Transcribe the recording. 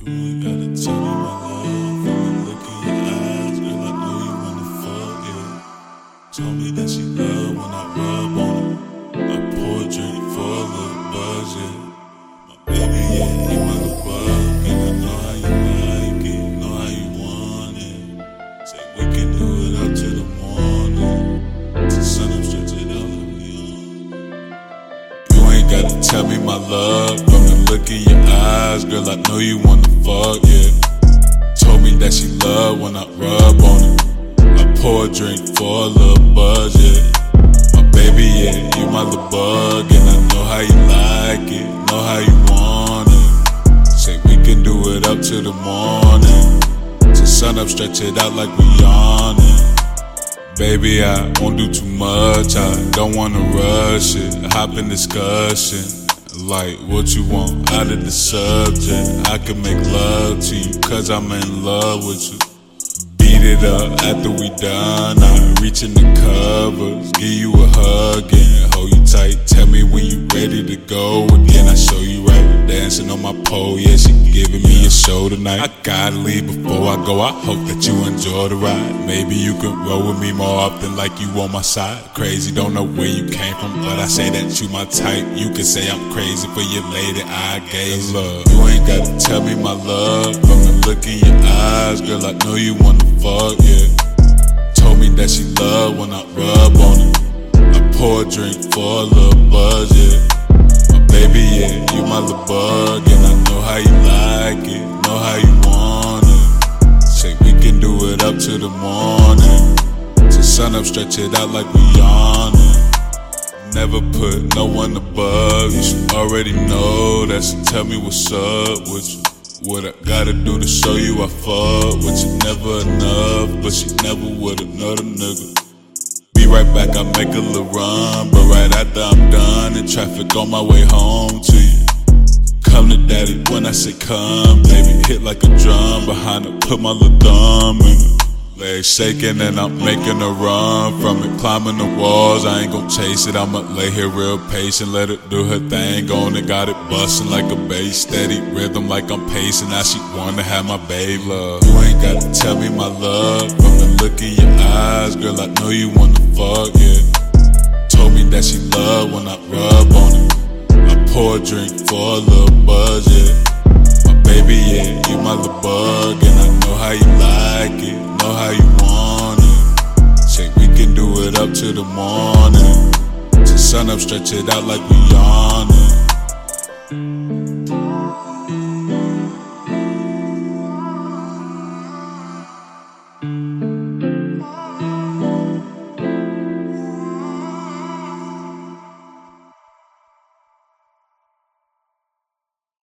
You ain't gotta tell me my love. From the look in your eyes, girl, I know you wanna fuck, yeah. Told me that she love when I rub on her. I pour a drink for a little buzz, yeah. My baby, yeah, you my little bug, and I know how you like it, know how you want it. Say we can do it up to the morning, till sun up, stretch it out like we on. You ain't gotta tell me my love. From the look in your eyes, girl, I know you wanna fuck, yeah. Told me that she love when I rub on her. I pour a drink for a little buzz, yeah. My baby, yeah, you my little bug, and I know how you like it, know how you want it. Say we can do it up to the morning, till sun up, stretch it out like we on it. Baby, I won't do too much, I don't wanna rush it. Hop in discussion, like what you want out of the subject. I can make love to you, cause I'm in love with you. Beat it up after we done, I reach in the covers, give you a hug and hold you tight. Tell me when you ready to go again, I show you right. Dancing on my pole, yeah, she giving me a show tonight. I gotta leave before I go, I hope that you enjoy the ride. Maybe you could roll with me more often like you on my side. Crazy, don't know where you came from, but I say that you my type. You can say I'm crazy for your lady eye gaze. Love, you ain't gotta tell me my love. From the look in your eyes, girl, I know you wanna fuck, yeah. Told me that she love when I rub on her. I pour a drink for a little buzz, yeah. My baby, yeah, you my little bug, and I know how you like it, know how you want it. Say we can do it up to the morning, till sun up, stretch it out like we on it. Never put no one above, you should already know that. So tell me what's up with you. What I gotta do to show you I fuck with you, never enough, but she never with another nigga. Be right back, I make a little run, but right after I'm done in traffic on my way home to you. Come to daddy when I say come, baby, hit like a drum behind her, put my little thumb in her. Legs shaking and I'm making a run from it, climbing the walls, I ain't gon' chase it. I'ma lay here real patient, let her do her thing on it. Got it bustin' like a bass, steady rhythm like I'm pacing. Now she wanna have my babe love. You ain't gotta tell me my love. From the look in your eyes, girl, I know you wanna fuck, yeah. Told me that she love when I rub on her. I pour a drink for a little buzz, yeah. My baby, yeah, you my little bug, and I know how you like it, know how you want it. Say we can do it up to the morning, till sun up, stretch it out like we on it.